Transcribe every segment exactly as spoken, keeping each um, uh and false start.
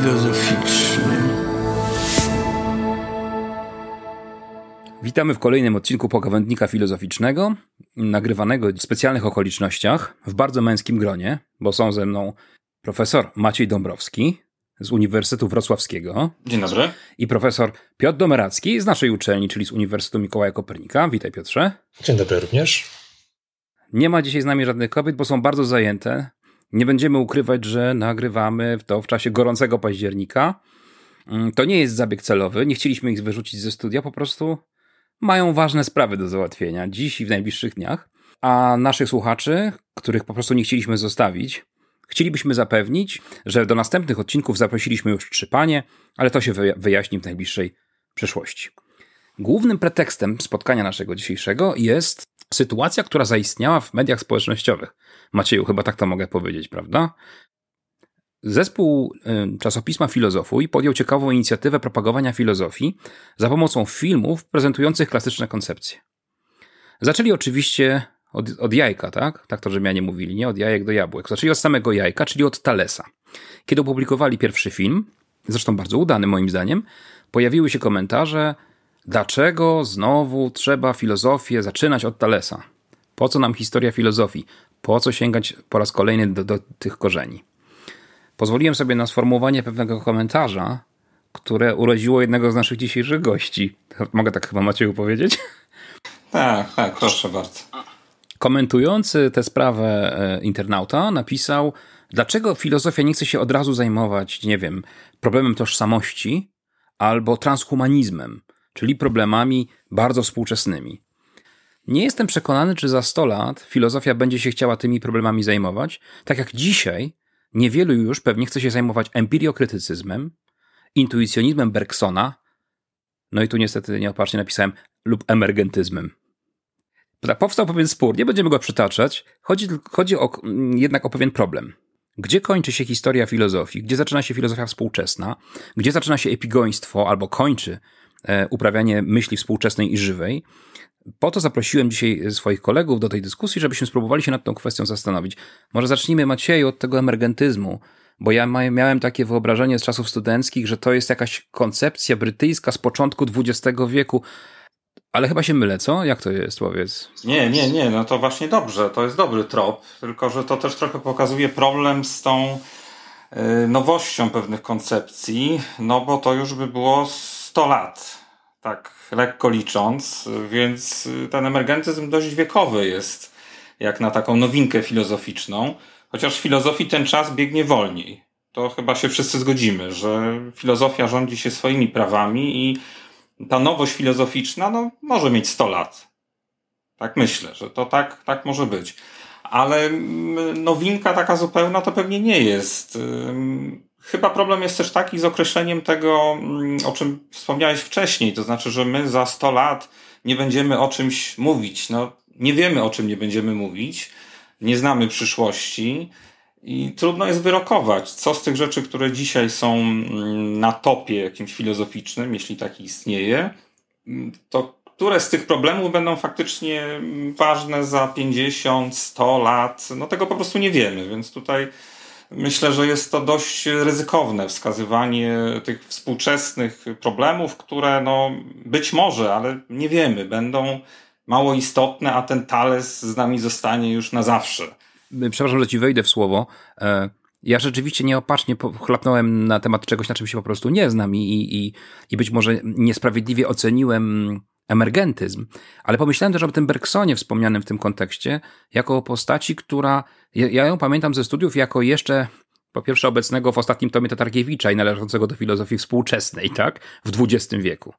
filozoficzny. Witamy w kolejnym odcinku Pogawędnika Filozoficznego, nagrywanego w specjalnych okolicznościach, w bardzo męskim gronie, bo są ze mną profesor Maciej Dąbrowski z Uniwersytetu Wrocławskiego. Dzień dobry. I profesor Piotr Domeracki z naszej uczelni, czyli z Uniwersytetu Mikołaja Kopernika. Witaj, Piotrze. Dzień dobry również. Nie ma dzisiaj z nami żadnych kobiet, bo są bardzo zajęte. Nie będziemy ukrywać, że nagrywamy to w czasie gorącego października. To nie jest zabieg celowy, nie chcieliśmy ich wyrzucić ze studia, po prostu mają ważne sprawy do załatwienia dziś i w najbliższych dniach. A naszych słuchaczy, których po prostu nie chcieliśmy zostawić, chcielibyśmy zapewnić, że do następnych odcinków zaprosiliśmy już trzy panie, ale to się wyjaśni w najbliższej przyszłości. Głównym pretekstem spotkania naszego dzisiejszego jest sytuacja, która zaistniała w mediach społecznościowych. Macieju, chyba tak to mogę powiedzieć, prawda? Zespół y, czasopisma Filozofuj podjął ciekawą inicjatywę propagowania filozofii za pomocą filmów prezentujących klasyczne koncepcje. Zaczęli oczywiście od, od jajka, tak? Tak to Rzymianie mówili, nie? Od jajek do jabłek. Zaczęli od samego jajka, czyli od Thalesa. Kiedy opublikowali pierwszy film, zresztą bardzo udany moim zdaniem, pojawiły się komentarze, dlaczego znowu trzeba filozofię zaczynać od Thalesa? Po co nam historia filozofii? Po co sięgać po raz kolejny do, do tych korzeni? Pozwoliłem sobie na sformułowanie pewnego komentarza, które urodziło jednego z naszych dzisiejszych gości. Mogę tak chyba, Macieju, powiedzieć? Tak, tak, proszę bardzo. Komentujący tę sprawę internauta napisał, dlaczego filozofia nie chce się od razu zajmować, nie wiem, problemem tożsamości albo transhumanizmem, czyli problemami bardzo współczesnymi. Nie jestem przekonany, czy za sto lat filozofia będzie się chciała tymi problemami zajmować, tak jak dzisiaj niewielu już pewnie chce się zajmować empiriokrytycyzmem, intuicjonizmem Bergsona, no i tu niestety nieopatrznie napisałem, lub emergentyzmem. Powstał pewien spór, nie będziemy go przytaczać, chodzi, chodzi o, jednak o pewien problem. Gdzie kończy się historia filozofii, gdzie zaczyna się filozofia współczesna, gdzie zaczyna się epigoństwo albo kończy e, uprawianie myśli współczesnej i żywej. Po to zaprosiłem dzisiaj swoich kolegów do tej dyskusji, żebyśmy spróbowali się nad tą kwestią zastanowić. Może zacznijmy, Macieju, od tego emergentyzmu, bo ja miałem takie wyobrażenie z czasów studenckich, że to jest jakaś koncepcja brytyjska z początku dwudziestego wieku, ale chyba się mylę, co? Jak to jest, powiedz? Nie, nie, nie, no to właśnie dobrze, to jest dobry trop, tylko że to też trochę pokazuje problem z tą y, nowością pewnych koncepcji, no bo to już by było sto lat. Tak lekko licząc, więc ten emergentyzm dość wiekowy jest, jak na taką nowinkę filozoficzną, chociaż w filozofii ten czas biegnie wolniej. To chyba się wszyscy zgodzimy, że filozofia rządzi się swoimi prawami i ta nowość filozoficzna no, może mieć sto lat. Tak myślę, że to tak, tak może być. Ale nowinka taka zupełna to pewnie nie jest. Chyba problem jest też taki z określeniem tego, o czym wspomniałeś wcześniej, to znaczy, że my za sto lat nie będziemy o czymś mówić. No, nie wiemy, o czym nie będziemy mówić, nie znamy przyszłości i trudno jest wyrokować, co z tych rzeczy, które dzisiaj są na topie jakimś filozoficznym, jeśli taki istnieje, to które z tych problemów będą faktycznie ważne za pięćdziesiąt, sto lat, no tego po prostu nie wiemy, więc tutaj myślę, że jest to dość ryzykowne wskazywanie tych współczesnych problemów, które no być może, ale nie wiemy, będą mało istotne, a ten Thales z nami zostanie już na zawsze. Przepraszam, że ci wejdę w słowo. Ja rzeczywiście nieopatrznie chlapnąłem na temat czegoś, na czym się po prostu nie znam i, i, i być może niesprawiedliwie oceniłem emergentyzm, ale pomyślałem też o tym Bergsonie wspomnianym w tym kontekście, jako o postaci, która, ja, ja ją pamiętam ze studiów jako jeszcze, po pierwsze obecnego w ostatnim tomie Tatarkiewicza i należącego do filozofii współczesnej, tak, w dwudziestym wieku.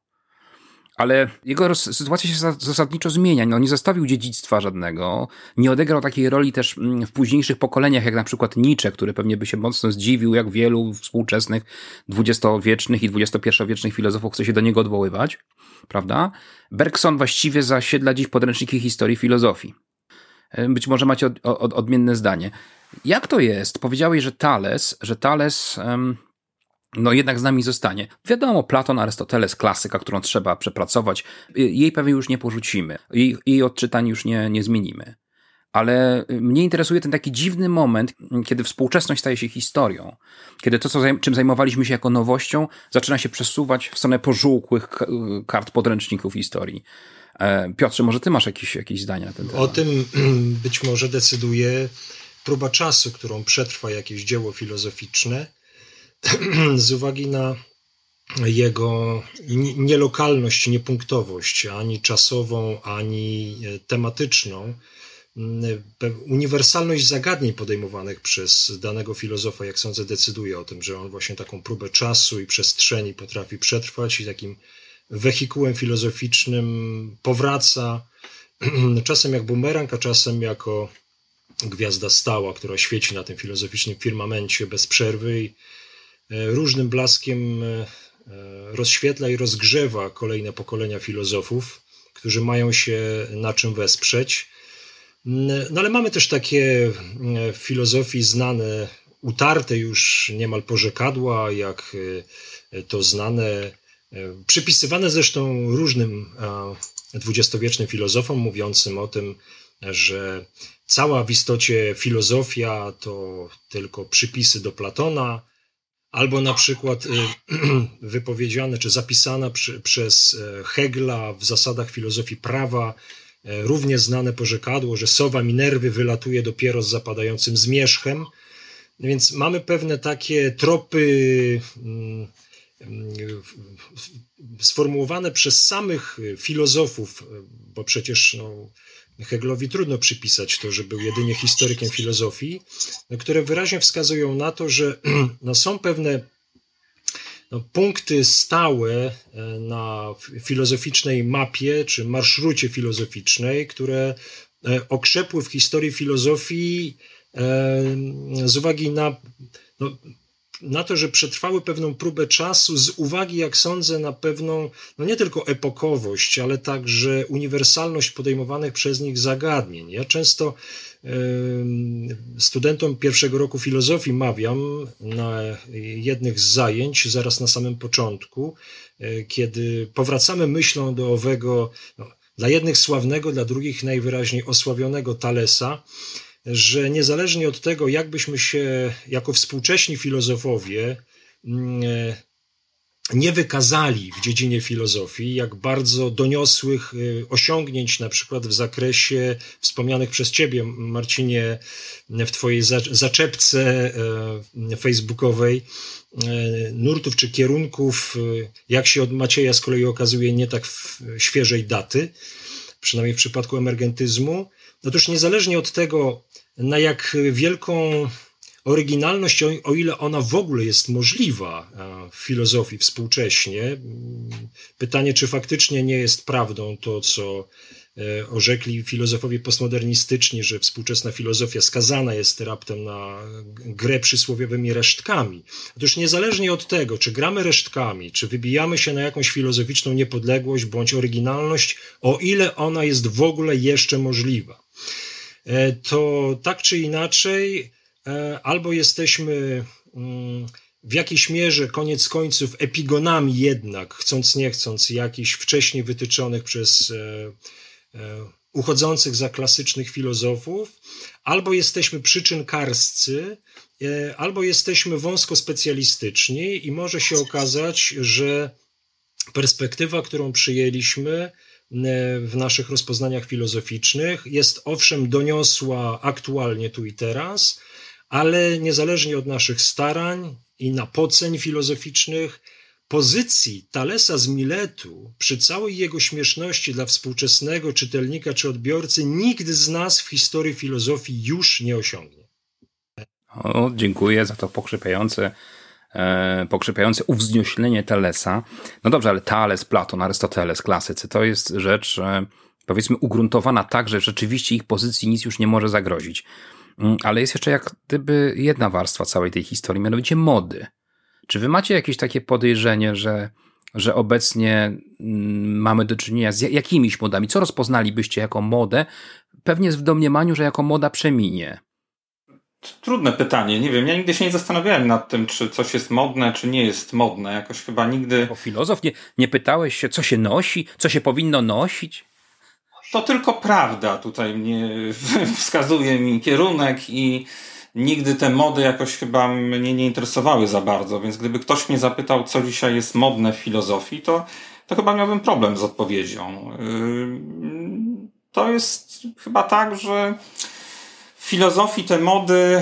Ale jego sytuacja się zasadniczo zmienia. No, nie zostawił dziedzictwa żadnego, nie odegrał takiej roli też w późniejszych pokoleniach, jak na przykład Nietzsche, który pewnie by się mocno zdziwił, jak wielu współczesnych dwudziestowiecznych i dwudziestopierwowiecznych filozofów chce się do niego odwoływać, prawda? Bergson właściwie zasiedla dziś podręczniki historii filozofii. Być może macie od, od, odmienne zdanie. Jak to jest? Powiedziałeś, że Thales, że Thales... Um, no jednak z nami zostanie. Wiadomo, Platon, Arystoteles, klasyka, którą trzeba przepracować. Jej pewnie już nie porzucimy. Jej, jej odczytań już nie, nie zmienimy. ale mnie interesuje ten taki dziwny moment, kiedy współczesność staje się historią. Kiedy to, co, czym zajmowaliśmy się jako nowością, zaczyna się przesuwać w stronę pożółkłych kart podręczników historii. Piotrze, może ty masz jakieś, jakieś zdania na ten temat? O tym być może decyduje próba czasu, którą przetrwa jakieś dzieło filozoficzne z uwagi na jego nielokalność, niepunktowość, ani czasową, ani tematyczną, uniwersalność zagadnień podejmowanych przez danego filozofa, jak sądzę, decyduje o tym, że on właśnie taką próbę czasu i przestrzeni potrafi przetrwać i takim wehikułem filozoficznym powraca czasem jak bumerang, a czasem jako gwiazda stała, która świeci na tym filozoficznym firmamencie bez przerwy i różnym blaskiem rozświetla i rozgrzewa kolejne pokolenia filozofów, którzy mają się na czym wesprzeć. No ale mamy też takie w filozofii znane, utarte już niemal porzekadła, jak to znane, przypisywane zresztą różnym dwudziestowiecznym filozofom, mówiącym o tym, że cała w istocie filozofia to tylko przypisy do Platona, albo na przykład wypowiedziane czy zapisana przy, przez Hegla w zasadach filozofii prawa równie znane porzekadło, że sowa Minerwy wylatuje dopiero z zapadającym zmierzchem. Więc mamy pewne takie tropy sformułowane przez samych filozofów, bo przecież no, Heglowi trudno przypisać to, że był jedynie historykiem filozofii, które wyraźnie wskazują na to, że no, są pewne no, punkty stałe na filozoficznej mapie czy marszrucie filozoficznej, które okrzepły w historii filozofii z uwagi na, no, na to, że przetrwały pewną próbę czasu, z uwagi, jak sądzę, na pewną, no nie tylko epokowość, ale także uniwersalność podejmowanych przez nich zagadnień. Ja często y, studentom pierwszego roku filozofii mawiam na jednych z zajęć, zaraz na samym początku, y, kiedy powracamy myślą do owego, no, dla jednych sławnego, dla drugich najwyraźniej osławionego Thalesa, że niezależnie od tego, jak byśmy się jako współcześni filozofowie nie wykazali w dziedzinie filozofii, jak bardzo doniosłych osiągnięć, na przykład w zakresie wspomnianych przez ciebie, Marcinie, w twojej zaczepce facebookowej, nurtów czy kierunków, jak się od Macieja z kolei okazuje, nie tak świeżej daty, przynajmniej w przypadku emergentyzmu. Otóż niezależnie od tego, na jak wielką oryginalność, o, o ile ona w ogóle jest możliwa w filozofii współcześnie, pytanie, czy faktycznie nie jest prawdą to, co orzekli filozofowie postmodernistyczni, że współczesna filozofia skazana jest raptem na grę przysłowiowymi resztkami. Otóż niezależnie od tego, czy gramy resztkami, czy wybijamy się na jakąś filozoficzną niepodległość bądź oryginalność, o ile ona jest w ogóle jeszcze możliwa, to tak czy inaczej albo jesteśmy w jakiejś mierze koniec końców epigonami jednak, chcąc nie chcąc, jakichś wcześniej wytyczonych przez uchodzących za klasycznych filozofów, albo jesteśmy przyczynkarscy, albo jesteśmy wąsko specjalistyczni i może się okazać, że perspektywa, którą przyjęliśmy w naszych rozpoznaniach filozoficznych jest owszem doniosła aktualnie tu i teraz, ale niezależnie od naszych starań i napoceń filozoficznych, pozycji Thalesa z Miletu przy całej jego śmieszności dla współczesnego czytelnika czy odbiorcy nikt z nas w historii filozofii już nie osiągnie. O, dziękuję za to pokrzepiające, e, pokrzepiające uwznioślenie Thalesa. No dobrze, ale Thales, Platon, Arystoteles, klasycy, to jest rzecz, e, powiedzmy, ugruntowana tak, że rzeczywiście ich pozycji nic już nie może zagrozić. Ale jest jeszcze jak gdyby jedna warstwa całej tej historii, mianowicie mody. Czy wy macie jakieś takie podejrzenie, że, że obecnie mamy do czynienia z jakimiś modami? Co rozpoznalibyście jako modę? Pewnie w domniemaniu, że jako moda przeminie. Trudne pytanie, nie wiem, ja nigdy się nie zastanawiałem nad tym, czy coś jest modne, czy nie jest modne, jakoś chyba nigdy... Jako filozof nie, nie pytałeś się, co się nosi, co się powinno nosić? to tylko prawda tutaj mnie wskazuje mi kierunek i nigdy te mody jakoś chyba mnie nie interesowały za bardzo, więc gdyby ktoś mnie zapytał, co dzisiaj jest modne w filozofii, to, to chyba miałbym problem z odpowiedzią. To jest chyba tak, że w filozofii te mody,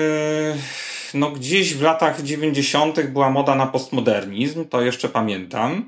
no gdzieś w latach dziewięćdziesiątych była moda na postmodernizm, to jeszcze pamiętam.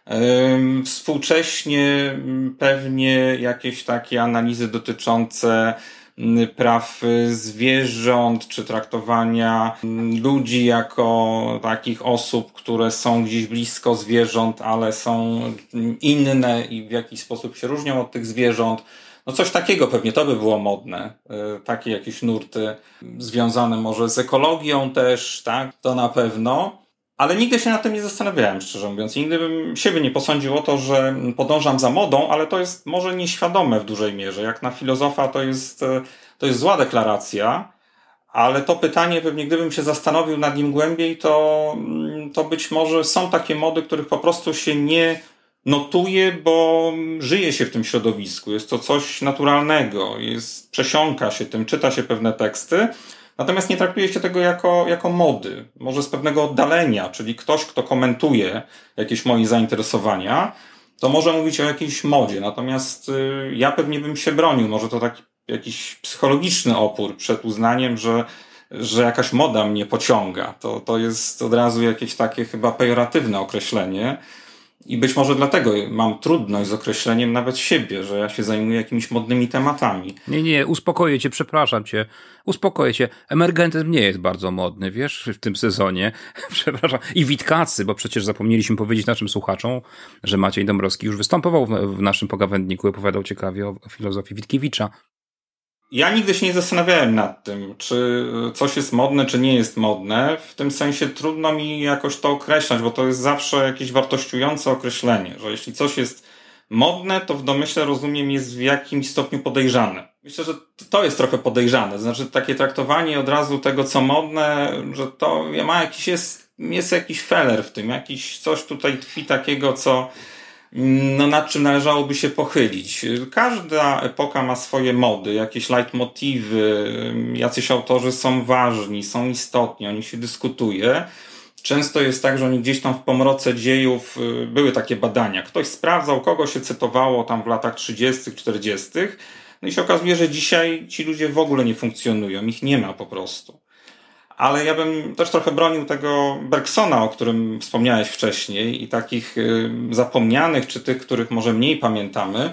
Współcześnie pewnie jakieś takie analizy dotyczące praw zwierząt, czy traktowania ludzi jako takich osób, które są gdzieś blisko zwierząt, ale są inne i w jakiś sposób się różnią od tych zwierząt. No coś takiego pewnie to by było modne. Takie jakieś nurty związane może z ekologią też, tak? To na pewno. Ale nigdy się nad tym nie zastanawiałem, szczerze mówiąc. Nigdy bym siebie nie posądził o to, że podążam za modą, ale to jest może nieświadome w dużej mierze. Jak na filozofa to jest, to jest zła deklaracja, ale to pytanie pewnie gdybym się zastanowił nad nim głębiej, to, to być może są takie mody, których po prostu się nie notuje, bo żyje się w tym środowisku. Jest to coś naturalnego, jest, przesiąka się tym, czyta się pewne teksty. Natomiast nie traktuje się tego jako, jako mody, może z pewnego oddalenia, czyli ktoś, kto komentuje jakieś moje zainteresowania, to może mówić o jakiejś modzie. Natomiast y, ja pewnie bym się bronił, może to taki jakiś psychologiczny opór przed uznaniem, że, że jakaś moda mnie pociąga. To, to jest od razu jakieś takie chyba pejoratywne określenie. I być może dlatego mam trudność z określeniem nawet siebie, że ja się zajmuję jakimiś modnymi tematami. Nie, nie, uspokoję cię, przepraszam cię. Uspokoję cię. Emergentyzm nie jest bardzo modny, wiesz, w tym sezonie. Przepraszam. I Witkacy, bo przecież zapomnieliśmy powiedzieć naszym słuchaczom, że Maciej Dąbrowski już występował w, w naszym pogawędniku i opowiadał ciekawie o, o filozofii Witkiewicza. Ja nigdy się nie zastanawiałem nad tym, czy coś jest modne, czy nie jest modne. W tym sensie trudno mi jakoś to określać, bo to jest zawsze jakieś wartościujące określenie, że jeśli coś jest modne, to w domyśle, rozumiem, jest w jakimś stopniu podejrzane. Myślę, że to jest trochę podejrzane. To znaczy takie traktowanie od razu tego, co modne, że to ma jakiś, jest, jest jakiś feler w tym, jakiś coś tutaj tkwi takiego, co no, nad czym należałoby się pochylić. Każda epoka ma swoje mody, jakieś leitmotywy, jacyś autorzy są ważni, są istotni, o nich się dyskutuje. Często jest tak, że oni gdzieś tam w pomroce dziejów były takie badania. Ktoś sprawdzał, kogo się cytowało tam w latach trzydziestych, czterdziestych. No i się okazuje, że dzisiaj ci ludzie w ogóle nie funkcjonują, ich nie ma po prostu. Ale ja bym też trochę bronił tego Bergsona, o którym wspomniałeś wcześniej, i takich y, zapomnianych, czy tych, których może mniej pamiętamy,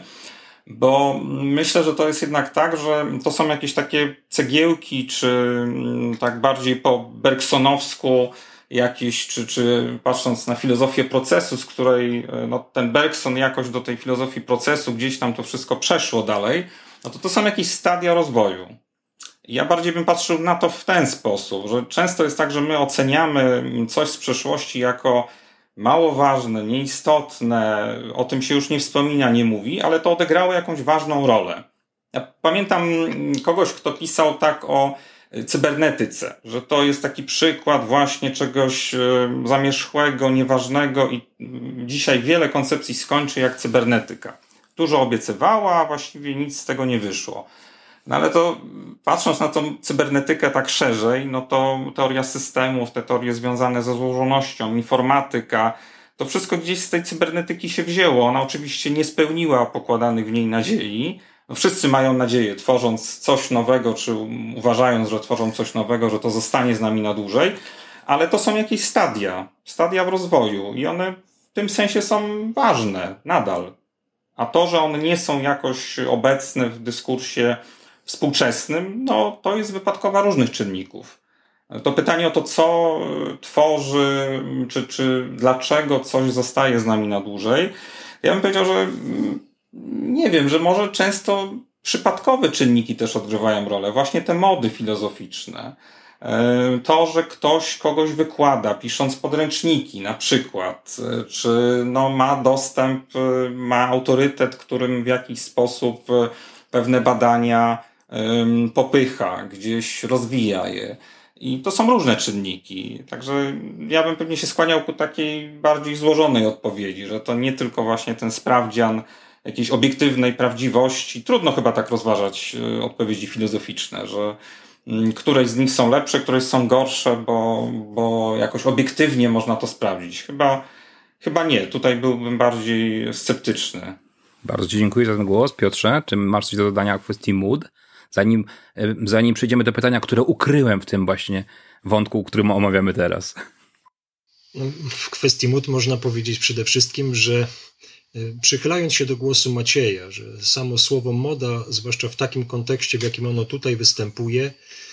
bo myślę, że to jest jednak tak, że to są jakieś takie cegiełki, czy y, tak bardziej po bergsonowsku jakieś, czy, czy patrząc na filozofię procesu, z której y, no, ten Bergson jakoś do tej filozofii procesu gdzieś tam to wszystko przeszło dalej, no to to są jakieś stadia rozwoju. Ja bardziej bym patrzył na to w ten sposób, że często jest tak, że my oceniamy coś z przeszłości jako mało ważne, nieistotne, o tym się już nie wspomina, nie mówi, ale to odegrało jakąś ważną rolę. Ja pamiętam kogoś, kto pisał tak o cybernetyce, że to jest taki przykład właśnie czegoś zamierzchłego, nieważnego i dzisiaj wiele koncepcji skończy jak cybernetyka. Dużo obiecywała, a właściwie nic z tego nie wyszło. No ale to patrząc na tą cybernetykę tak szerzej, no to teoria systemów, te teorie związane ze złożonością, informatyka, to wszystko gdzieś z tej cybernetyki się wzięło. Ona oczywiście nie spełniła pokładanych w niej nadziei. No wszyscy mają nadzieję, tworząc coś nowego, czy uważając, że tworzą coś nowego, że to zostanie z nami na dłużej, ale to są jakieś stadia, stadia w rozwoju i one w tym sensie są ważne nadal. A to, że one nie są jakoś obecne w dyskursie współczesnym, no to jest wypadkowa różnych czynników. To pytanie o to, co tworzy, czy, czy dlaczego coś zostaje z nami na dłużej, ja bym powiedział, że nie wiem, że może często przypadkowe czynniki też odgrywają rolę. Właśnie te mody filozoficzne. To, że ktoś kogoś wykłada, pisząc podręczniki na przykład, czy no ma dostęp, ma autorytet, którym w jakiś sposób pewne badania popycha, gdzieś rozwija je. I to są różne czynniki. Także ja bym pewnie się skłaniał ku takiej bardziej złożonej odpowiedzi, że to nie tylko właśnie ten sprawdzian jakiejś obiektywnej prawdziwości. Trudno chyba tak rozważać odpowiedzi filozoficzne, że któreś z nich są lepsze, któreś są gorsze, bo, bo jakoś obiektywnie można to sprawdzić. Chyba, chyba nie. Tutaj byłbym bardziej sceptyczny. Bardzo Ci dziękuję za ten głos, Piotrze. Czy masz coś do dodania w kwestii mood? Zanim, zanim przejdziemy do pytania, które ukryłem w tym właśnie wątku, który omawiamy teraz. No, w kwestii mód można powiedzieć przede wszystkim, że przychylając się do głosu Macieja, że samo słowo moda, zwłaszcza w takim kontekście, w jakim ono tutaj występuje,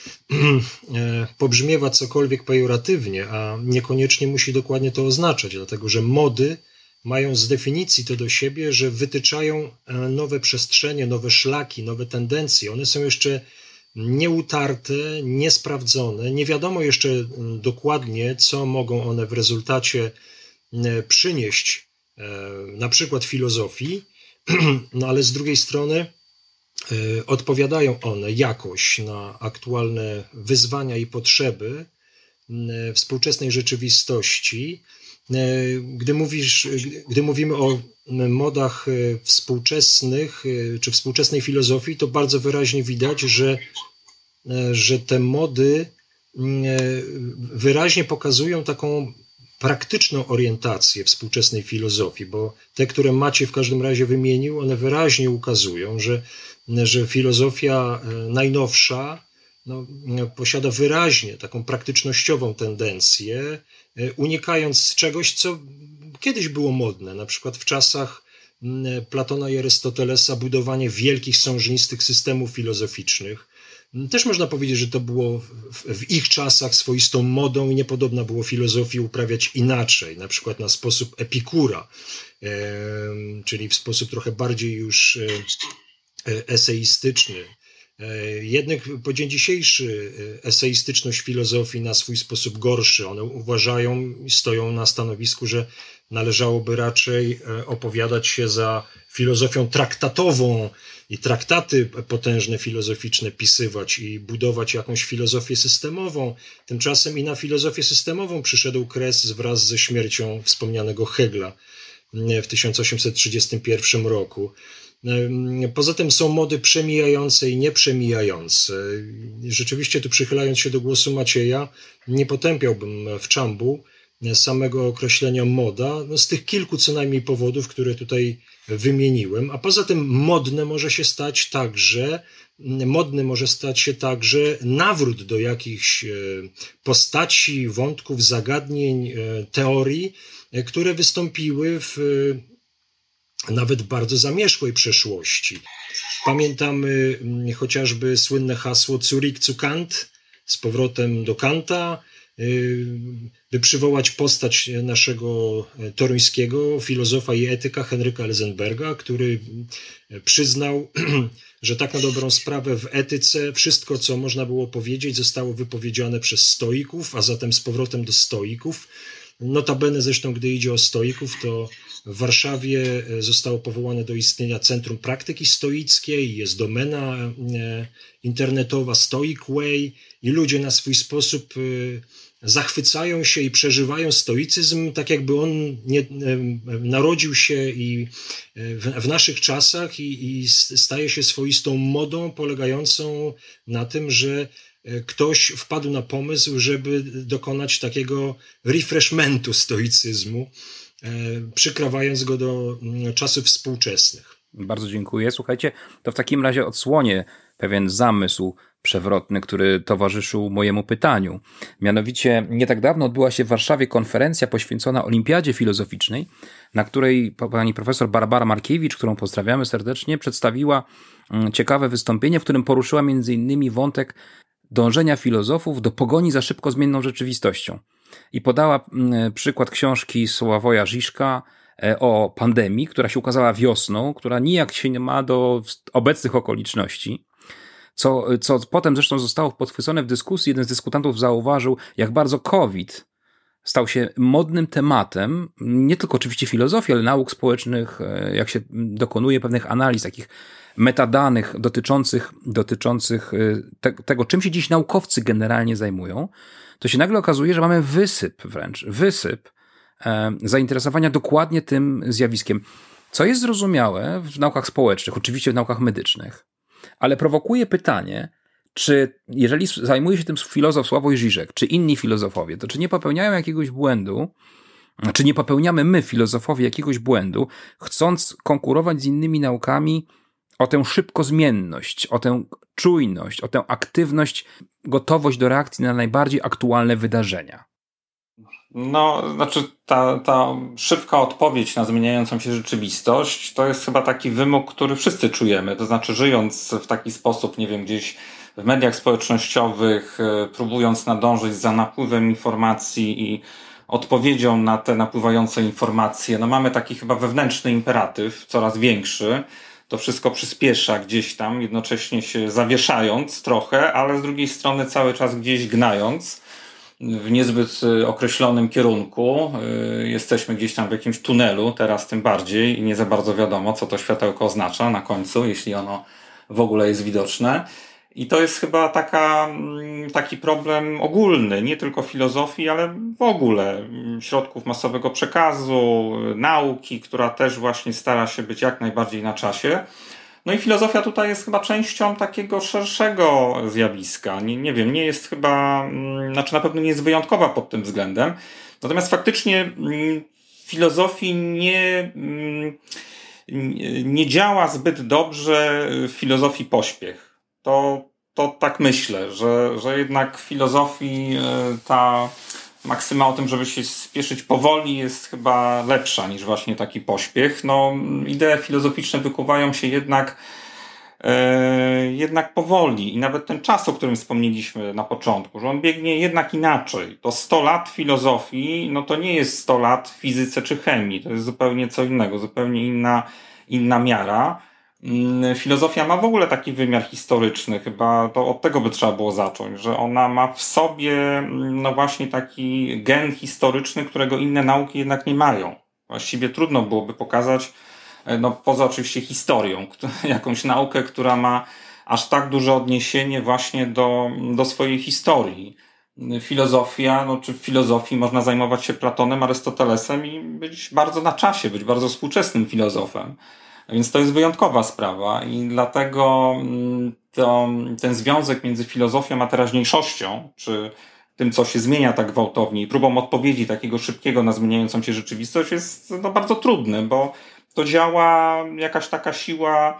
pobrzmiewa cokolwiek pejoratywnie, a niekoniecznie musi dokładnie to oznaczać, dlatego że mody mają z definicji to do siebie, że wytyczają nowe przestrzenie, nowe szlaki, nowe tendencje. One są jeszcze nieutarte, niesprawdzone. Nie wiadomo jeszcze dokładnie, co mogą one w rezultacie przynieść, na przykład filozofii, no ale z drugiej strony odpowiadają one jakoś na aktualne wyzwania i potrzeby współczesnej rzeczywistości. Gdy mówisz, gdy mówimy o modach współczesnych czy współczesnej filozofii, to bardzo wyraźnie widać, że, że te mody wyraźnie pokazują taką praktyczną orientację współczesnej filozofii, bo te, które Maciej w każdym razie wymienił, one wyraźnie ukazują, że, że filozofia najnowsza no, posiada wyraźnie taką praktycznościową tendencję, unikając czegoś, co kiedyś było modne, na przykład w czasach Platona i Arystotelesa budowanie wielkich, sążnistych systemów filozoficznych. Też można powiedzieć, że to było w, w ich czasach swoistą modą i niepodobna było filozofii uprawiać inaczej, na przykład na sposób Epikura, e, czyli w sposób trochę bardziej już e, eseistyczny. Jednak po dzień dzisiejszy eseistyczność filozofii na swój sposób gorszy. One uważają i stoją na stanowisku, że należałoby raczej opowiadać się za filozofią traktatową i traktaty potężne filozoficzne pisywać i budować jakąś filozofię systemową. Tymczasem i na filozofię systemową przyszedł kres wraz ze śmiercią wspomnianego Hegla w tysiąc osiemset trzydziestym pierwszym roku. Poza tym są mody przemijające i nieprzemijające. Rzeczywiście tu przychylając się do głosu Macieja, nie potępiałbym w czambu samego określenia moda, no z tych kilku co najmniej powodów, które tutaj wymieniłem. A poza tym modne może się stać także, modny może stać się także nawrót do jakichś postaci, wątków, zagadnień, teorii, które wystąpiły w nawet bardzo zamierzchłej przeszłości. Pamiętamy chociażby słynne hasło Zurück zu Kant, z powrotem do Kanta, by przywołać postać naszego toruńskiego filozofa i etyka Henryka Elzenberga, który przyznał, że tak na dobrą sprawę w etyce wszystko, co można było powiedzieć, zostało wypowiedziane przez stoików, a zatem z powrotem do stoików. Notabene zresztą, gdy idzie o stoików, to w Warszawie zostało powołane do istnienia Centrum Praktyki Stoickiej, jest domena internetowa Stoic Way i ludzie na swój sposób zachwycają się i przeżywają stoicyzm, tak jakby on nie, narodził się i w, w naszych czasach i, i staje się swoistą modą polegającą na tym, że ktoś wpadł na pomysł, żeby dokonać takiego refreshmentu stoicyzmu, przykrawając go do czasów współczesnych. Bardzo dziękuję. Słuchajcie, to w takim razie odsłonię pewien zamysł przewrotny, który towarzyszył mojemu pytaniu. Mianowicie nie tak dawno odbyła się w Warszawie konferencja poświęcona Olimpiadzie Filozoficznej, na której pani profesor Barbara Markiewicz, którą pozdrawiamy serdecznie, przedstawiła ciekawe wystąpienie, w którym poruszyła między innymi wątek dążenia filozofów do pogoni za szybko zmienną rzeczywistością. I podała przykład książki Sławoja Žižka o pandemii, która się ukazała wiosną, która nijak się nie ma do obecnych okoliczności. Co, co potem zresztą zostało podchwycone w dyskusji. Jeden z dyskutantów zauważył, jak bardzo COVID stał się modnym tematem, nie tylko oczywiście filozofii, ale nauk społecznych, jak się dokonuje pewnych analiz, takich metadanych dotyczących, dotyczących te, tego, czym się dziś naukowcy generalnie zajmują, to się nagle okazuje, że mamy wysyp wręcz, wysyp e, zainteresowania dokładnie tym zjawiskiem. co jest zrozumiałe w naukach społecznych, oczywiście w naukach medycznych, ale prowokuje pytanie, czy jeżeli zajmuje się tym filozof Sławoj Žižek, czy inni filozofowie, to czy nie popełniają jakiegoś błędu, czy nie popełniamy my, filozofowie, jakiegoś błędu, chcąc konkurować z innymi naukami o tę szybkozmienność, o tę czujność, o tę aktywność, gotowość do reakcji na najbardziej aktualne wydarzenia. No, znaczy ta, ta szybka odpowiedź na zmieniającą się rzeczywistość to jest chyba taki wymóg, który wszyscy czujemy. To znaczy, żyjąc w taki sposób, nie wiem, gdzieś w mediach społecznościowych, próbując nadążyć za napływem informacji i odpowiedzią na te napływające informacje, no mamy taki chyba wewnętrzny imperatyw, coraz większy. To wszystko przyspiesza gdzieś tam, jednocześnie się zawieszając trochę, ale z drugiej strony cały czas gdzieś gnając w niezbyt określonym kierunku. Jesteśmy gdzieś tam w jakimś tunelu, teraz tym bardziej i nie za bardzo wiadomo, co to światełko oznacza na końcu, jeśli ono w ogóle jest widoczne. I to jest chyba taka, taki problem ogólny, nie tylko filozofii, ale w ogóle środków masowego przekazu, nauki, która też właśnie stara się być jak najbardziej na czasie. No i filozofia tutaj jest chyba częścią takiego szerszego zjawiska. Nie, nie wiem, nie jest chyba, znaczy na pewno nie jest wyjątkowa pod tym względem. Natomiast faktycznie w filozofii nie, nie działa zbyt dobrze w filozofii pośpiech. To, to tak myślę, że, że jednak w filozofii ta maksyma o tym, żeby się spieszyć powoli, jest chyba lepsza niż właśnie taki pośpiech. No, idee filozoficzne wykuwają się jednak e, jednak powoli i nawet ten czas, o którym wspomnieliśmy na początku, że on biegnie jednak inaczej. To sto lat filozofii, no to nie jest sto lat w fizyce czy chemii, to jest zupełnie co innego, zupełnie inna, inna miara. Filozofia ma w ogóle taki wymiar historyczny, chyba to od tego by trzeba było zacząć, że ona ma w sobie no właśnie taki gen historyczny, którego inne nauki jednak nie mają. Właściwie trudno byłoby pokazać, no poza oczywiście historią, jakąś naukę, która ma aż tak duże odniesienie właśnie do, do swojej historii. Filozofia, no czy w filozofii można zajmować się Platonem, Arystotelesem i być bardzo na czasie, być bardzo współczesnym filozofem. Więc to jest wyjątkowa sprawa i dlatego to, ten związek między filozofią a teraźniejszością, czy tym, co się zmienia tak gwałtownie i próbą odpowiedzi takiego szybkiego na zmieniającą się rzeczywistość jest no, bardzo trudny, bo to działa jakaś taka siła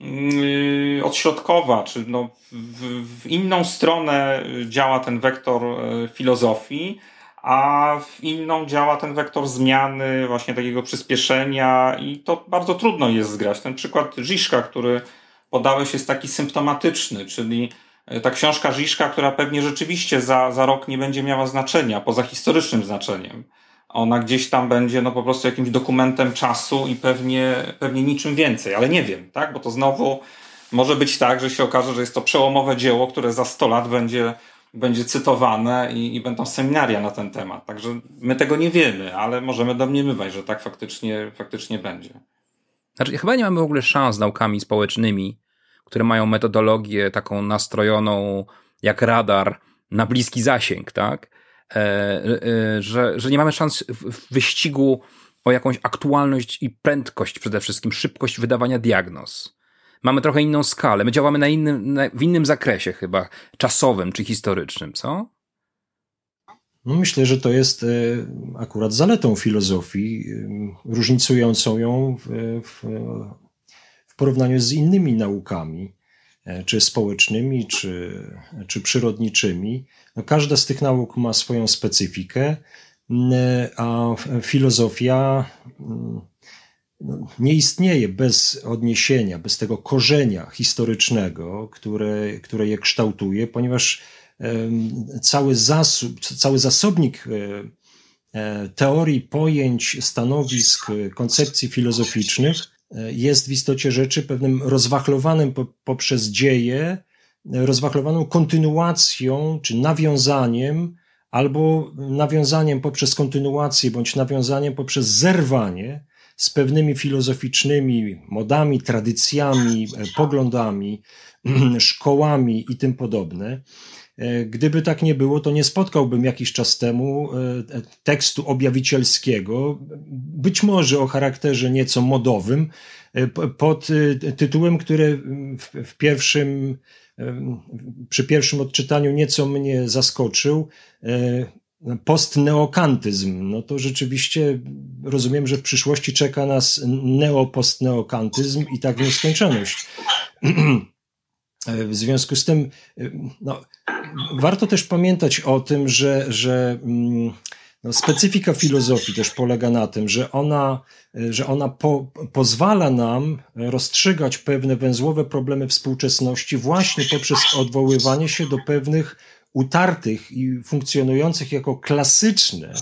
yy, odśrodkowa, czy no, w, w inną stronę działa ten wektor yy, filozofii, a w inną działa ten wektor zmiany, właśnie takiego przyspieszenia i to bardzo trudno jest zgrać. Ten przykład Žižka, który podałeś, jest taki symptomatyczny, czyli ta książka Žižka, która pewnie rzeczywiście za, za rok nie będzie miała znaczenia, poza historycznym znaczeniem. Ona gdzieś tam będzie no po prostu jakimś dokumentem czasu i pewnie, pewnie niczym więcej, ale nie wiem, tak? Bo to znowu może być tak, że się okaże, że jest to przełomowe dzieło, które za sto lat będzie będzie cytowane i, i będą seminaria na ten temat. Także my tego nie wiemy, ale możemy domniemywać, że tak faktycznie, faktycznie będzie. Znaczy, chyba nie mamy w ogóle szans z naukami społecznymi, które mają metodologię taką nastrojoną jak radar na bliski zasięg, tak? E, e, że, że nie mamy szans w wyścigu o jakąś aktualność i prędkość przede wszystkim, szybkość wydawania diagnoz. Mamy trochę inną skalę. My działamy na innym, na, w innym zakresie chyba, czasowym czy historycznym, co? No myślę, że to jest akurat zaletą filozofii, różnicującą ją w, w, w porównaniu z innymi naukami, czy społecznymi, czy, czy przyrodniczymi. No każda z tych nauk ma swoją specyfikę, a filozofia nie istnieje bez odniesienia, bez tego korzenia historycznego, które, które je kształtuje, ponieważ cały, zasób, cały zasobnik teorii, pojęć, stanowisk, koncepcji filozoficznych jest w istocie rzeczy pewnym rozwachlowanym poprzez dzieje, rozwachlowaną kontynuacją czy nawiązaniem, albo nawiązaniem poprzez kontynuację, bądź nawiązaniem poprzez zerwanie z pewnymi filozoficznymi modami, tradycjami, poglądami, szkołami i tym podobne. Gdyby tak nie było, to nie spotkałbym jakiś czas temu tekstu objawicielskiego, być może o charakterze nieco modowym, pod tytułem, który w pierwszym, przy pierwszym odczytaniu nieco mnie zaskoczył. Postneokantyzm. No to rzeczywiście rozumiem, że w przyszłości czeka nas neopostneokantyzm i tak w nieskończoność. W związku z tym no, warto też pamiętać o tym, że, że no, specyfika filozofii też polega na tym, że ona, że ona po, pozwala nam rozstrzygać pewne węzłowe problemy współczesności właśnie poprzez odwoływanie się do pewnych utartych i funkcjonujących jako klasyczne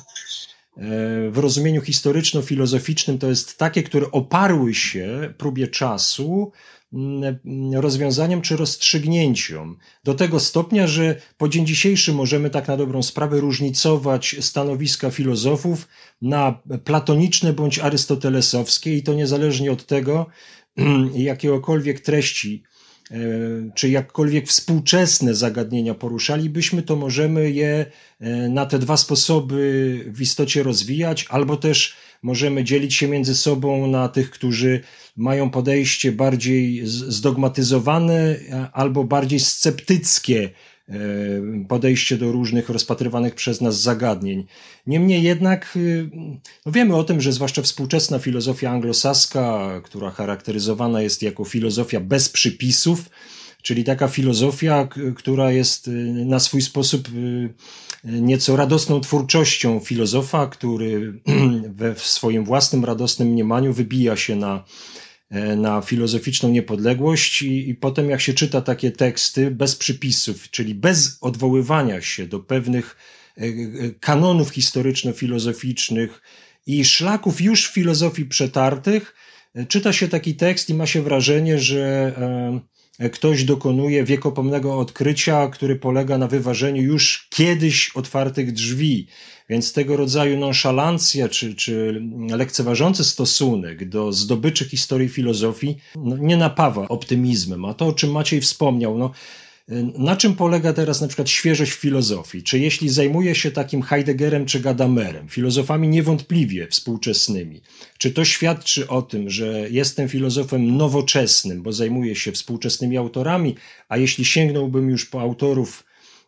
w rozumieniu historyczno-filozoficznym, to jest takie, które oparły się próbie czasu rozwiązaniom czy rozstrzygnięciom. Do tego stopnia, że po dzień dzisiejszy możemy tak na dobrą sprawę różnicować stanowiska filozofów na platoniczne bądź arystotelesowskie i to niezależnie od tego, jakiegokolwiek treści czy jakkolwiek współczesne zagadnienia poruszalibyśmy, to możemy je na te dwa sposoby w istocie rozwijać, albo też możemy dzielić się między sobą na tych, którzy mają podejście bardziej zdogmatyzowane albo bardziej sceptyckie podejście do różnych rozpatrywanych przez nas zagadnień. Niemniej jednak no wiemy o tym, że zwłaszcza współczesna filozofia anglosaska, która charakteryzowana jest jako filozofia bez przypisów, czyli taka filozofia, która jest na swój sposób nieco radosną twórczością filozofa, który we swoim własnym radosnym mniemaniu wybija się na na filozoficzną niepodległość i, i potem jak się czyta takie teksty bez przypisów, czyli bez odwoływania się do pewnych kanonów historyczno-filozoficznych i szlaków już w filozofii przetartych, czyta się taki tekst i ma się wrażenie, że ktoś dokonuje wiekopomnego odkrycia, który polega na wyważeniu już kiedyś otwartych drzwi. Więc tego rodzaju nonszalancja czy, czy lekceważący stosunek do zdobyczy historii filozofii no, nie napawa optymizmem. A to, o czym Maciej wspomniał, no, na czym polega teraz na przykład świeżość w filozofii? Czy jeśli zajmuje się takim Heideggerem czy Gadamerem, filozofami niewątpliwie współczesnymi, czy to świadczy o tym, że jestem filozofem nowoczesnym, bo zajmuję się współczesnymi autorami, a jeśli sięgnąłbym już po autorów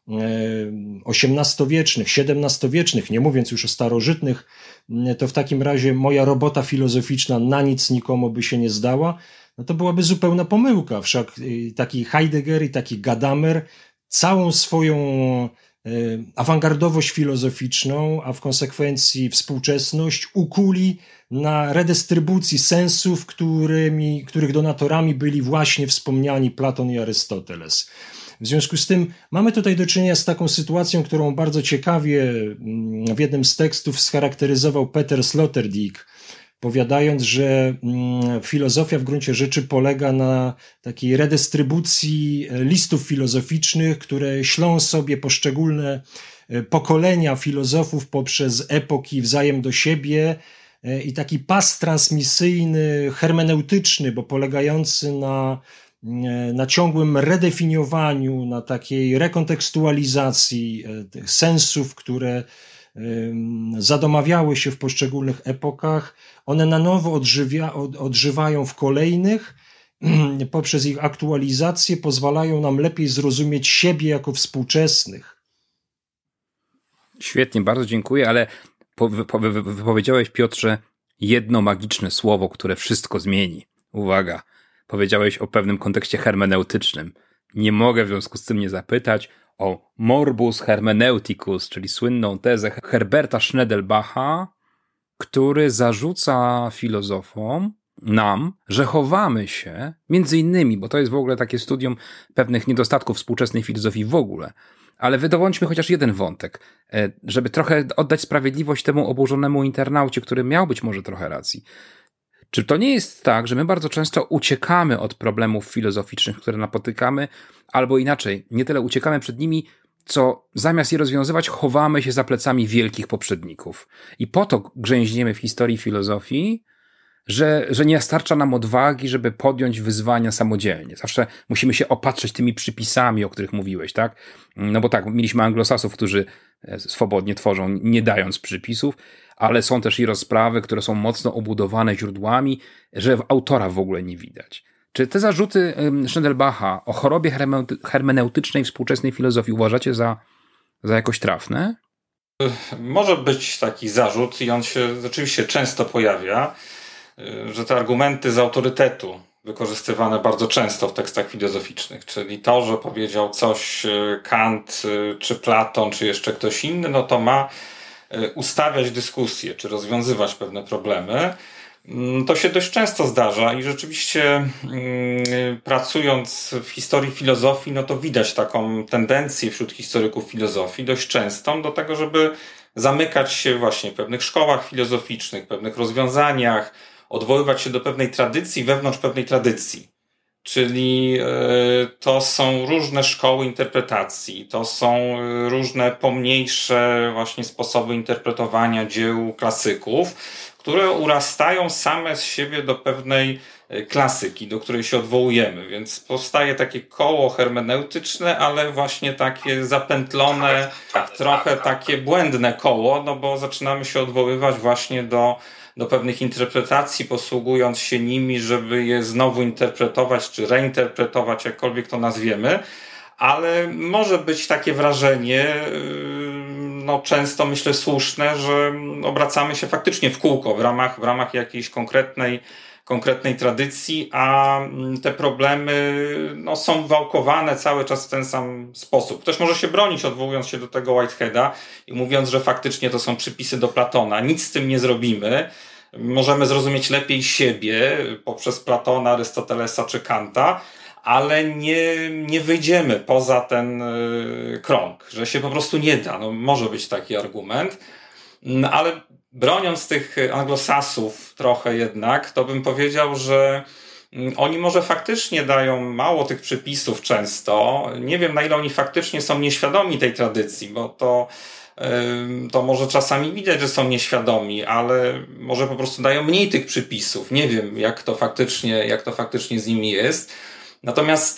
osiemnastowiecznych, siedemnastowiecznych, nie mówiąc już o starożytnych, to w takim razie moja robota filozoficzna na nic nikomu by się nie zdała, no to byłaby zupełna pomyłka. Wszak taki Heidegger i taki Gadamer całą swoją awangardowość filozoficzną, a w konsekwencji współczesność ukuli na redystrybucji sensów, którymi, których donatorami byli właśnie wspomniani Platon i Arystoteles. W związku z tym mamy tutaj do czynienia z taką sytuacją, którą bardzo ciekawie w jednym z tekstów scharakteryzował Peter Sloterdijk, powiadając, że filozofia w gruncie rzeczy polega na takiej redystrybucji listów filozoficznych, które ślą sobie poszczególne pokolenia filozofów poprzez epoki wzajem do siebie i taki pas transmisyjny, hermeneutyczny, bo polegający na na ciągłym redefiniowaniu, na takiej rekontekstualizacji tych sensów, które zadomawiały się w poszczególnych epokach. One na nowo odżywia, od, odżywają w kolejnych, poprzez ich aktualizację pozwalają nam lepiej zrozumieć siebie jako współczesnych. Świetnie, bardzo dziękuję, ale wypowiedziałeś, Piotrze, jedno magiczne słowo, które wszystko zmieni. Uwaga. Powiedziałeś o pewnym kontekście hermeneutycznym. Nie mogę w związku z tym nie zapytać o morbus hermeneuticus, czyli słynną tezę Herberta Schnedelbacha, który zarzuca filozofom, nam, że chowamy się, między innymi, bo to jest w ogóle takie studium pewnych niedostatków współczesnej filozofii w ogóle, ale wydowądźmy chociaż jeden wątek, żeby trochę oddać sprawiedliwość temu oburzonemu internaucie, który miał być może trochę racji. Czy to nie jest tak, że my bardzo często uciekamy od problemów filozoficznych, które napotykamy, albo inaczej, nie tyle uciekamy przed nimi, co zamiast je rozwiązywać, chowamy się za plecami wielkich poprzedników. I po to grzęźniemy w historii filozofii, że, że nie starcza nam odwagi, żeby podjąć wyzwania samodzielnie. Zawsze musimy się opatrzeć tymi przypisami, o których mówiłeś, tak? No bo tak, mieliśmy anglosasów, którzy swobodnie tworzą, nie dając przypisów, ale są też i rozprawy, które są mocno obudowane źródłami, że autora w ogóle nie widać. Czy te zarzuty Schneiderbacha o chorobie hermeneutycznej współczesnej filozofii uważacie za, za jakoś trafne? Może być taki zarzut i on się rzeczywiście często pojawia, że te argumenty z autorytetu wykorzystywane bardzo często w tekstach filozoficznych, czyli to, że powiedział coś Kant, czy Platon, czy jeszcze ktoś inny, no to ma ustawiać dyskusję, czy rozwiązywać pewne problemy. To się dość często zdarza i rzeczywiście pracując w historii filozofii, no to widać taką tendencję wśród historyków filozofii dość częstą do tego, żeby zamykać się właśnie w pewnych szkołach filozoficznych, pewnych rozwiązaniach, odwoływać się do pewnej tradycji wewnątrz pewnej tradycji. Czyli to są różne szkoły interpretacji, to są różne pomniejsze właśnie sposoby interpretowania dzieł klasyków, które urastają same z siebie do pewnej klasyki, do której się odwołujemy. Więc powstaje takie koło hermeneutyczne, ale właśnie takie zapętlone, trochę takie błędne koło, no bo zaczynamy się odwoływać właśnie do do pewnych interpretacji, posługując się nimi, żeby je znowu interpretować, czy reinterpretować, jakkolwiek to nazwiemy, ale może być takie wrażenie, no często myślę słuszne, że obracamy się faktycznie w kółko w ramach, w ramach jakiejś konkretnej, konkretnej tradycji, a te problemy no, są wałkowane cały czas w ten sam sposób. Ktoś może się bronić, odwołując się do tego Whiteheada i mówiąc, że faktycznie to są przypisy do Platona. Nic z tym nie zrobimy. Możemy zrozumieć lepiej siebie poprzez Platona, Arystotelesa czy Kanta, ale nie, nie wyjdziemy poza ten y, krąg, że się po prostu nie da. No, może być taki argument, no, ale broniąc tych anglosasów trochę jednak, to bym powiedział, że oni może faktycznie dają mało tych przypisów często. Nie wiem, na ile oni faktycznie są nieświadomi tej tradycji, bo to, to może czasami widać, że są nieświadomi, ale może po prostu dają mniej tych przypisów. Nie wiem, jak to faktycznie, jak to faktycznie z nimi jest. Natomiast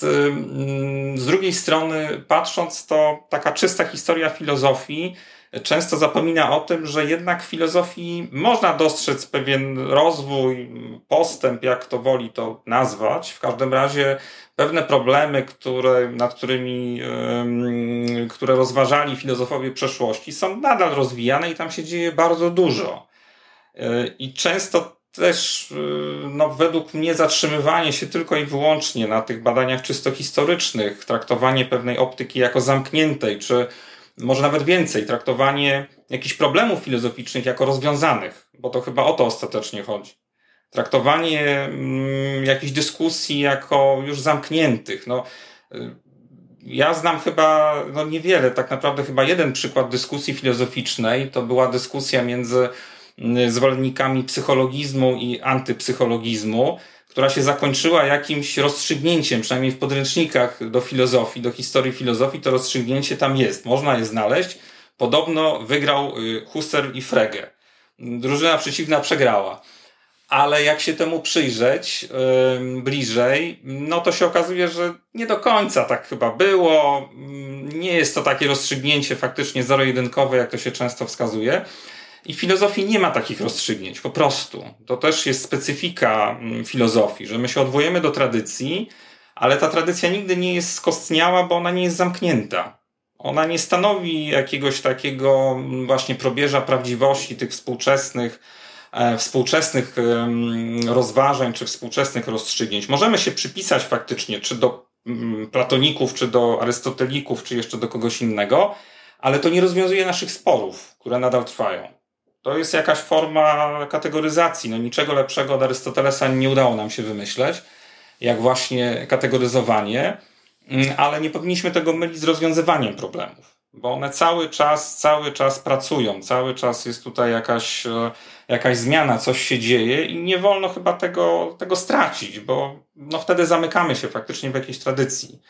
z drugiej strony, patrząc, to taka czysta historia filozofii często zapomina o tym, że jednak w filozofii można dostrzec pewien rozwój, postęp, jak to woli to nazwać. W każdym razie pewne problemy, które, nad którymi, yy, które rozważali filozofowie przeszłości, są nadal rozwijane i tam się dzieje bardzo dużo. Yy, I często też, yy, no, według mnie zatrzymywanie się tylko i wyłącznie na tych badaniach czysto historycznych, traktowanie pewnej optyki jako zamkniętej, czy może nawet więcej, traktowanie jakichś problemów filozoficznych jako rozwiązanych, bo to chyba o to ostatecznie chodzi. Traktowanie mm, jakichś dyskusji jako już zamkniętych. No, y, ja znam chyba no niewiele, tak naprawdę chyba jeden przykład dyskusji filozoficznej, to była dyskusja między y, zwolennikami psychologizmu i antypsychologizmu, która się zakończyła jakimś rozstrzygnięciem, przynajmniej w podręcznikach do filozofii, do historii filozofii, to rozstrzygnięcie tam jest. Można je znaleźć. Podobno wygrał Husserl i Frege. Drużyna przeciwna przegrała. Ale jak się temu przyjrzeć yy, bliżej, no to się okazuje, że nie do końca tak chyba było. Nie jest to takie rozstrzygnięcie faktycznie zero-jedynkowe, jak to się często wskazuje. I w filozofii nie ma takich rozstrzygnięć, po prostu. To też jest specyfika filozofii, że my się odwołujemy do tradycji, ale ta tradycja nigdy nie jest skostniała, bo ona nie jest zamknięta. Ona nie stanowi jakiegoś takiego właśnie probierza prawdziwości tych współczesnych, e, współczesnych e, rozważań, czy współczesnych rozstrzygnięć. Możemy się przypisać faktycznie, czy do m, platoników, czy do arystotelików, czy jeszcze do kogoś innego, ale to nie rozwiązuje naszych sporów, które nadal trwają. To jest jakaś forma kategoryzacji. No niczego lepszego od Arystotelesa nie udało nam się wymyśleć, jak właśnie kategoryzowanie, ale nie powinniśmy tego mylić z rozwiązywaniem problemów, bo one cały czas, cały czas pracują, cały czas jest tutaj jakaś, jakaś zmiana, coś się dzieje i nie wolno chyba tego, tego stracić, bo no wtedy zamykamy się faktycznie w jakiejś tradycji.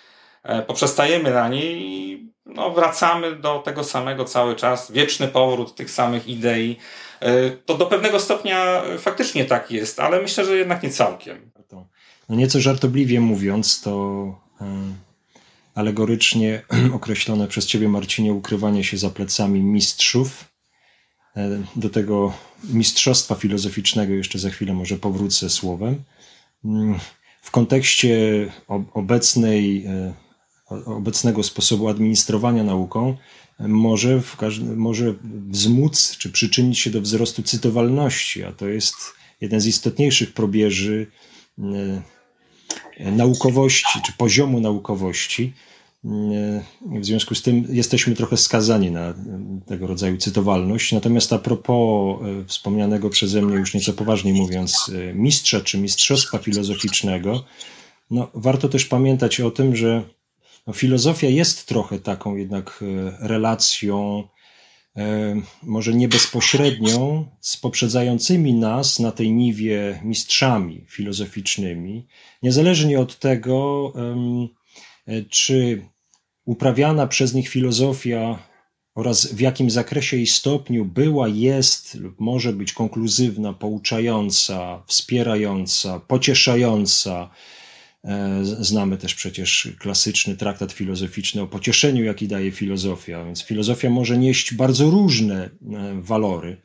poprzestajemy na niej i no, wracamy do tego samego cały czas, wieczny powrót tych samych idei. To do pewnego stopnia faktycznie tak jest, ale myślę, że jednak nie całkiem. No nieco żartobliwie mówiąc, to alegorycznie określone przez ciebie, Marcinie, ukrywanie się za plecami mistrzów. Do tego mistrzostwa filozoficznego jeszcze za chwilę może powrócę słowem. W kontekście obecnej, obecnego sposobu administrowania nauką może, w każdym, może wzmóc czy przyczynić się do wzrostu cytowalności, a to jest jeden z istotniejszych probierzy naukowości czy poziomu naukowości. W związku z tym jesteśmy trochę skazani na tego rodzaju cytowalność. Natomiast a propos wspomnianego przeze mnie, już nieco poważniej mówiąc, mistrza czy mistrzostwa filozoficznego, no, warto też pamiętać o tym, że no, filozofia jest trochę taką jednak relacją, e, może nie bezpośrednią, z poprzedzającymi nas na tej niwie mistrzami filozoficznymi. Niezależnie od tego, e, czy uprawiana przez nich filozofia oraz w jakim zakresie i stopniu była, jest lub może być konkluzywna, pouczająca, wspierająca, pocieszająca. Znamy też przecież klasyczny traktat filozoficzny o pocieszeniu, jaki daje filozofia, więc filozofia może nieść bardzo różne walory.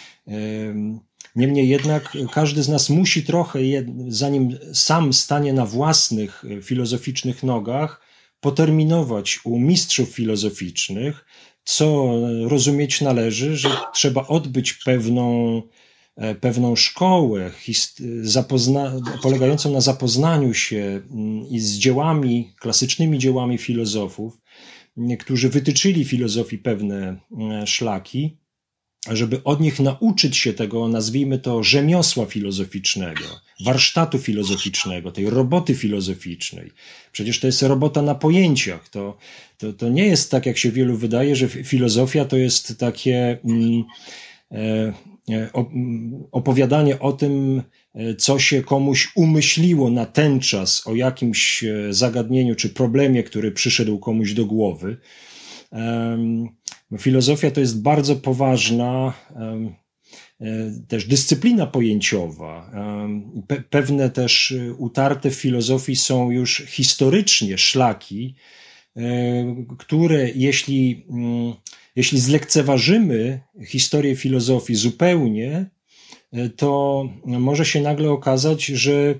Niemniej jednak każdy z nas musi trochę, zanim sam stanie na własnych filozoficznych nogach, poterminować u mistrzów filozoficznych, co rozumieć należy, że trzeba odbyć pewną, pewną szkołę zapozna- polegającą na zapoznaniu się z dziełami, klasycznymi dziełami filozofów, którzy wytyczyli filozofii pewne szlaki, żeby od nich nauczyć się tego, nazwijmy to, rzemiosła filozoficznego, warsztatu filozoficznego, tej roboty filozoficznej. Przecież to jest robota na pojęciach. To, to, to nie jest tak, jak się wielu wydaje, że filozofia to jest takie mm, e, opowiadanie o tym, co się komuś umyśliło na ten czas, o jakimś zagadnieniu czy problemie, który przyszedł komuś do głowy. Filozofia to jest bardzo poważna też dyscyplina pojęciowa. Pe- pewne też utarte w filozofii są już historycznie szlaki, które jeśli, jeśli zlekceważymy historię filozofii zupełnie, to może się nagle okazać, że,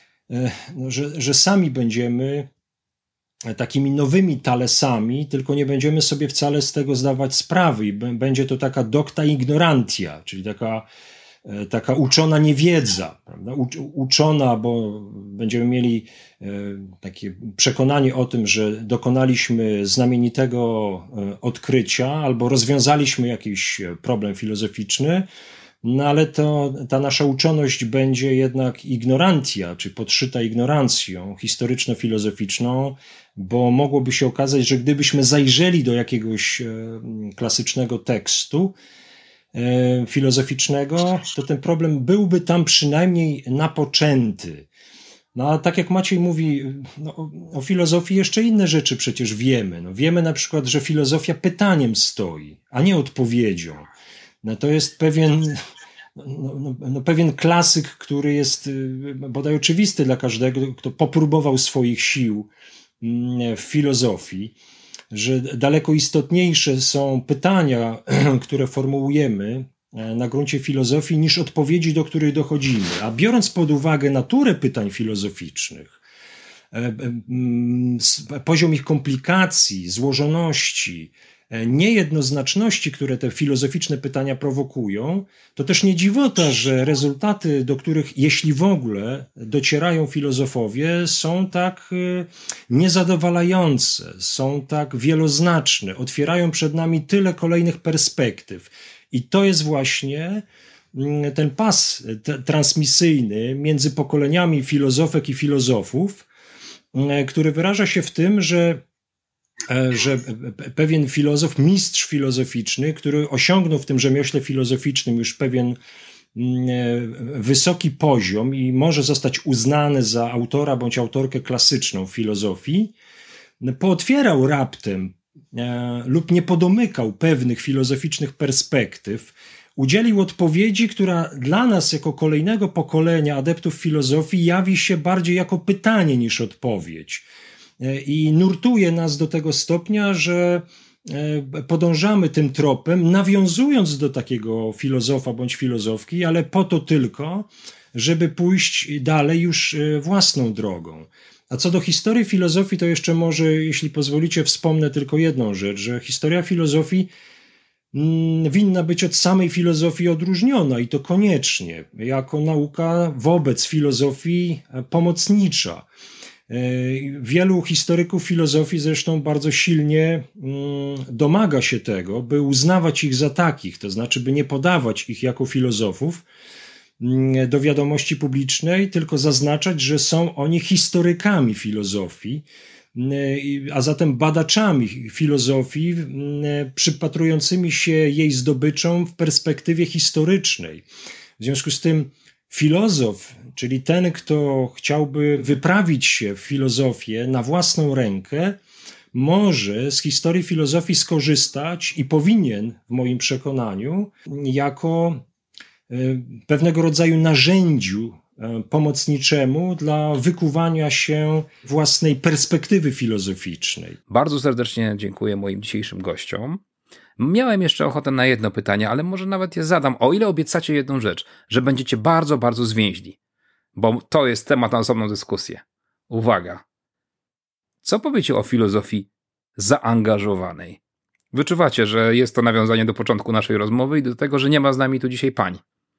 że, że sami będziemy takimi nowymi Thalesami, tylko nie będziemy sobie wcale z tego zdawać sprawy i b- będzie to taka docta ignorantia, czyli taka, taka uczona niewiedza, prawda? U- uczona, bo będziemy mieli e, takie przekonanie o tym, że dokonaliśmy znamienitego e, odkrycia albo rozwiązaliśmy jakiś problem filozoficzny, no ale to ta nasza uczoność będzie jednak ignorantia, czy podszyta ignorancją historyczno-filozoficzną, bo mogłoby się okazać, że gdybyśmy zajrzeli do jakiegoś klasycznego tekstu filozoficznego, to ten problem byłby tam przynajmniej napoczęty. No a tak jak Maciej mówi, no, o, o filozofii jeszcze inne rzeczy przecież wiemy. No, wiemy na przykład, że filozofia pytaniem stoi, a nie odpowiedzią. No to jest pewien, no, no, no, pewien klasyk, który jest bodaj oczywisty dla każdego, kto popróbował swoich sił w filozofii, że daleko istotniejsze są pytania, które formułujemy na gruncie filozofii, niż odpowiedzi, do których dochodzimy. A biorąc pod uwagę naturę pytań filozoficznych, poziom ich komplikacji, złożoności, niejednoznaczności, które te filozoficzne pytania prowokują, to też nie dziwota, że rezultaty, do których, jeśli w ogóle, docierają filozofowie, są tak niezadowalające, są tak wieloznaczne, otwierają przed nami tyle kolejnych perspektyw. I to jest właśnie ten pas transmisyjny między pokoleniami filozofek i filozofów, który wyraża się w tym, że że pewien filozof, mistrz filozoficzny, który osiągnął w tym rzemiośle filozoficznym już pewien wysoki poziom i może zostać uznany za autora bądź autorkę klasyczną filozofii, pootwierał raptem e, lub nie podomykał pewnych filozoficznych perspektyw, udzielił odpowiedzi, która dla nas jako kolejnego pokolenia adeptów filozofii jawi się bardziej jako pytanie niż odpowiedź. E, I nurtuje nas do tego stopnia, że e, podążamy tym tropem, nawiązując do takiego filozofa bądź filozofki, ale po to tylko, żeby pójść dalej już własną drogą. A co do historii filozofii, to jeszcze może, jeśli pozwolicie, wspomnę tylko jedną rzecz, że historia filozofii winna być od samej filozofii odróżniona i to koniecznie, jako nauka wobec filozofii pomocnicza. Wielu historyków filozofii zresztą bardzo silnie domaga się tego, by uznawać ich za takich, to znaczy by nie podawać ich jako filozofów do wiadomości publicznej, tylko zaznaczać, że są oni historykami filozofii, a zatem badaczami filozofii, przypatrującymi się jej zdobyczom w perspektywie historycznej. W związku z tym filozof, czyli ten, kto chciałby wyprawić się w filozofię na własną rękę, może z historii filozofii skorzystać i powinien, w moim przekonaniu, jako pewnego rodzaju narzędziu pomocniczemu dla wykuwania się własnej perspektywy filozoficznej. Bardzo serdecznie dziękuję moim dzisiejszym gościom. Miałem jeszcze ochotę na jedno pytanie, ale może nawet je zadam, o ile obiecacie jedną rzecz, że będziecie bardzo, bardzo zwięźli, bo to jest temat na osobną dyskusję. Uwaga! Co powiecie o filozofii zaangażowanej? Wyczuwacie, że jest to nawiązanie do początku naszej rozmowy i do tego, że nie ma z nami tu dzisiaj pań.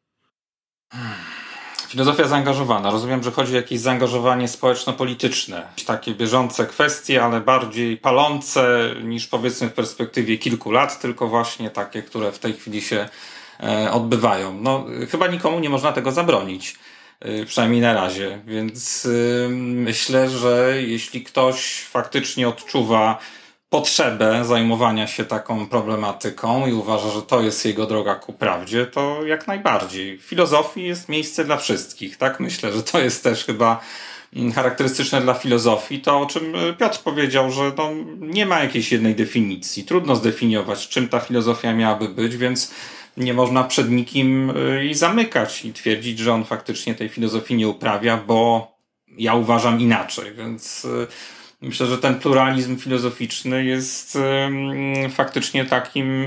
Filozofia zaangażowana. Rozumiem, że chodzi o jakieś zaangażowanie społeczno-polityczne. Takie bieżące kwestie, ale bardziej palące niż powiedzmy w perspektywie kilku lat, tylko właśnie takie, które w tej chwili się e, odbywają. No, chyba nikomu nie można tego zabronić. E, przynajmniej na razie. Więc e, myślę, że jeśli ktoś faktycznie odczuwa potrzebę zajmowania się taką problematyką i uważa, że to jest jego droga ku prawdzie, to jak najbardziej. W filozofii jest miejsce dla wszystkich, tak? Myślę, że to jest też chyba charakterystyczne dla filozofii. To, o czym Piotr powiedział, że no, nie ma jakiejś jednej definicji. Trudno zdefiniować, czym ta filozofia miałaby być, więc nie można przed nikim jej zamykać i twierdzić, że on faktycznie tej filozofii nie uprawia, bo ja uważam inaczej, więc myślę, że ten pluralizm filozoficzny jest y, faktycznie takim, y,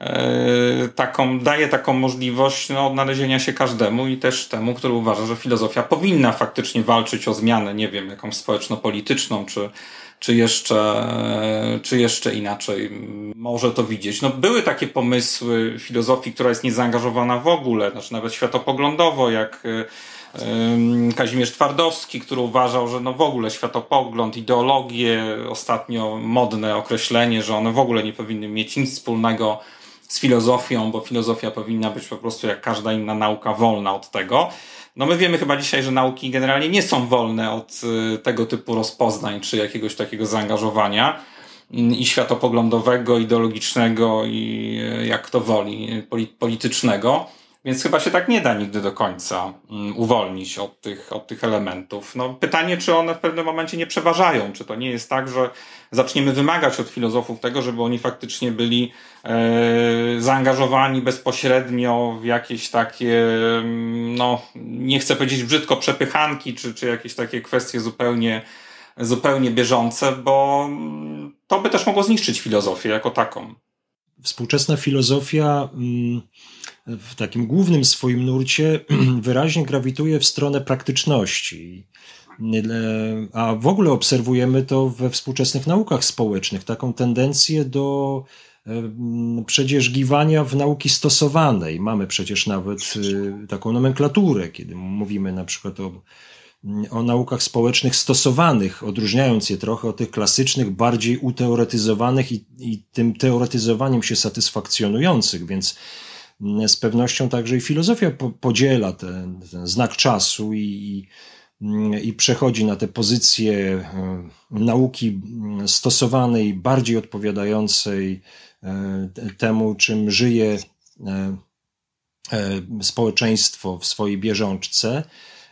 taką, daje taką możliwość no, odnalezienia się każdemu i też temu, który uważa, że filozofia powinna faktycznie walczyć o zmianę, nie wiem, jakąś społeczno-polityczną, czy, czy, jeszcze, y, czy jeszcze inaczej może to widzieć. No, były takie pomysły filozofii, która jest niezaangażowana w ogóle, znaczy nawet światopoglądowo, jak y, Kazimierz Twardowski, który uważał, że no w ogóle światopogląd, ideologie, ostatnio modne określenie, że one w ogóle nie powinny mieć nic wspólnego z filozofią, bo filozofia powinna być po prostu jak każda inna nauka wolna od tego. No my wiemy chyba dzisiaj, że nauki generalnie nie są wolne od tego typu rozpoznań, czy jakiegoś takiego zaangażowania i światopoglądowego, ideologicznego i jak to woli, politycznego. Więc chyba się tak nie da nigdy do końca um, uwolnić od tych, od tych elementów. No, pytanie, czy one w pewnym momencie nie przeważają, czy to nie jest tak, że zaczniemy wymagać od filozofów tego, żeby oni faktycznie byli e, zaangażowani bezpośrednio w jakieś takie, no nie chcę powiedzieć brzydko, przepychanki, czy, czy jakieś takie kwestie zupełnie, zupełnie bieżące, bo to by też mogło zniszczyć filozofię jako taką. Współczesna filozofia w takim głównym swoim nurcie wyraźnie grawituje w stronę praktyczności. A w ogóle obserwujemy to we współczesnych naukach społecznych, taką tendencję do przedzierzgiwania w nauki stosowanej. Mamy przecież nawet taką nomenklaturę, kiedy mówimy na przykład o, o naukach społecznych stosowanych, odróżniając je trochę od tych klasycznych, bardziej uteoretyzowanych i, i tym teoretyzowaniem się satysfakcjonujących, więc z pewnością także i filozofia po, podziela ten, ten znak czasu i, i przechodzi na tę pozycję nauki stosowanej, bardziej odpowiadającej temu, czym żyje społeczeństwo w swojej bieżączce.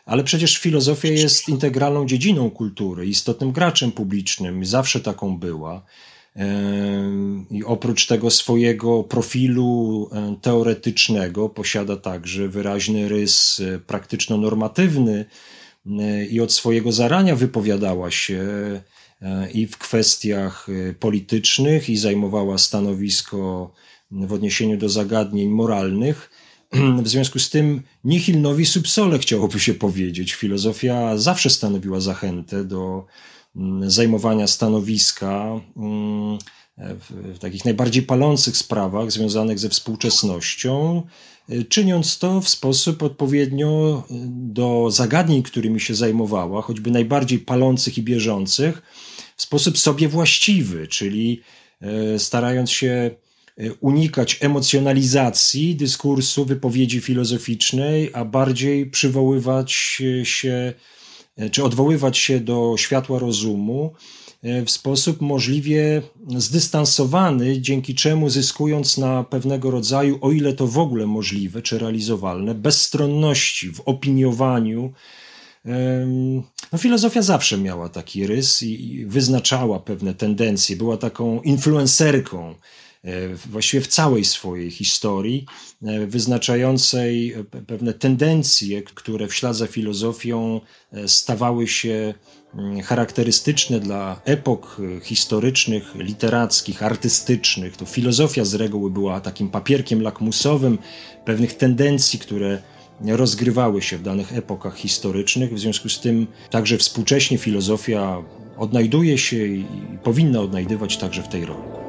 Ale przecież filozofia jest integralną dziedziną kultury, istotnym graczem publicznym, zawsze taką była. I oprócz tego swojego profilu teoretycznego posiada także wyraźny rys praktyczno-normatywny i od swojego zarania wypowiadała się i w kwestiach politycznych i zajmowała stanowisko w odniesieniu do zagadnień moralnych. W związku z tym nihil novi sub sole, chciałoby się powiedzieć. Filozofia zawsze stanowiła zachętę do zajmowania stanowiska w takich najbardziej palących sprawach związanych ze współczesnością, czyniąc to w sposób odpowiednio do zagadnień, którymi się zajmowała, choćby najbardziej palących i bieżących, w sposób sobie właściwy, czyli starając się unikać emocjonalizacji dyskursu, wypowiedzi filozoficznej, a bardziej przywoływać się, czy odwoływać się do światła rozumu w sposób możliwie zdystansowany, dzięki czemu zyskując na pewnego rodzaju, o ile to w ogóle możliwe czy realizowalne, bezstronności w opiniowaniu. No, filozofia zawsze miała taki rys i wyznaczała pewne tendencje, była taką influencerką właściwie w całej swojej historii, wyznaczającej pewne tendencje, które w ślad za filozofią stawały się charakterystyczne dla epok historycznych, literackich, artystycznych. To filozofia z reguły była takim papierkiem lakmusowym pewnych tendencji, które rozgrywały się w danych epokach historycznych. W związku z tym także współcześnie filozofia odnajduje się i powinna odnajdywać także w tej roli.